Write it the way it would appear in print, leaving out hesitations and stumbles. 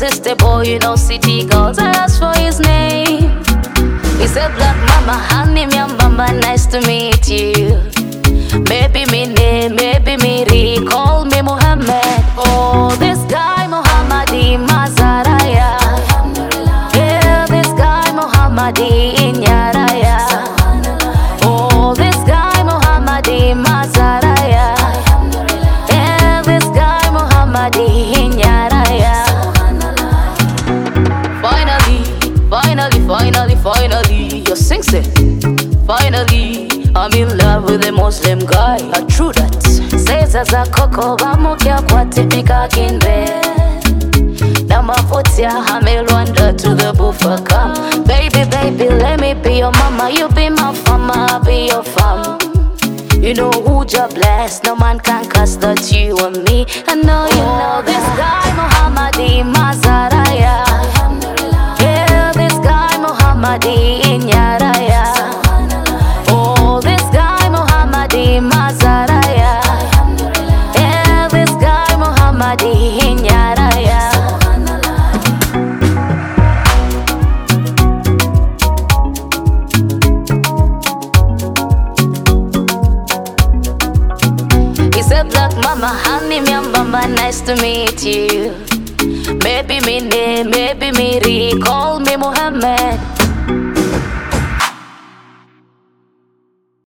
sister boy, you know city girls. I asked for his name. He said, Black mama, honey, mama, nice to meet you. Maybe me name, maybe me recall me Muhammad. Oh, this guy Muhammadi Mazaraya. Yeah, this guy Muhammadi Inyaraya. Oh, this guy Muhammadi Mazaraya. Yeah, this guy Muhammadi Inyaraya. Finally, you sing it. Finally, I'm in love with a Muslim guy. True that. Says as a coco, bamukia kwatipika kinbe. Namafutia hamil wonder to the buffer come. Baby, let me be your mama. You be my farmer, I'll be your farm. You know who just blessed. No man can cast that you and me. I know you know this guy Muhammadi Mazaraya. Yeah, this guy Muhammadi Inyaraya. Oh, this guy Muhammadi Mazaraya. Yeah, this guy Muhammadi Inyaraya. He said, Black mama, honey, mama, nice to meet you. Maybe me name, maybe me recall me Muhammad.